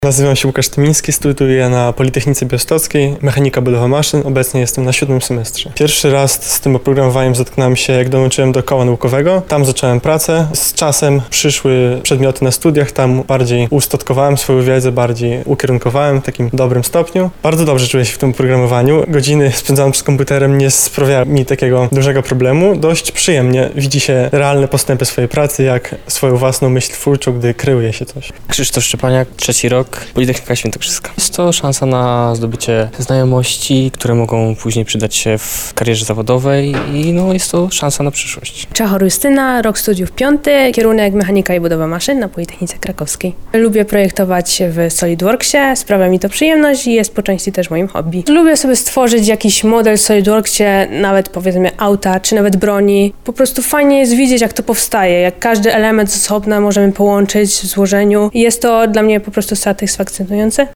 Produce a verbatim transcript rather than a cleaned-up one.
Nazywam się Łukasz Tymiński, studiuję na Politechnice Białostockiej, mechanika budowa maszyn, obecnie jestem na siódmym semestrze. Pierwszy raz z tym oprogramowaniem zetknąłem się, jak dołączyłem do koła naukowego. Tam zacząłem pracę. Z czasem przyszły przedmioty na studiach, tam bardziej ustatkowałem swoją wiedzę, bardziej ukierunkowałem w takim dobrym stopniu. Bardzo dobrze czuję się w tym oprogramowaniu. Godziny spędzane przed komputerem nie sprawiają mi takiego dużego problemu. Dość przyjemnie widzi się realne postępy swojej pracy, jak swoją własną myśl twórczą, gdy kreuje się coś. Krzysztof Szczepaniak, trzeci rok, Politechnika Świętokrzyska. Jest to szansa na zdobycie znajomości, które mogą później przydać się w karierze zawodowej i no, jest to szansa na przyszłość. Czachor Justyna, rok studiów piąty, kierunek mechanika i budowa maszyn na Politechnice Krakowskiej. Lubię projektować w SolidWorksie, sprawia mi to przyjemność i jest po części też moim hobby. Lubię sobie stworzyć jakiś model w SolidWorksie, nawet powiedzmy auta, czy nawet broni. Po prostu fajnie jest widzieć, jak to powstaje, jak każdy element z osobna możemy połączyć w złożeniu i jest to dla mnie po prostu satysfakcjonujące.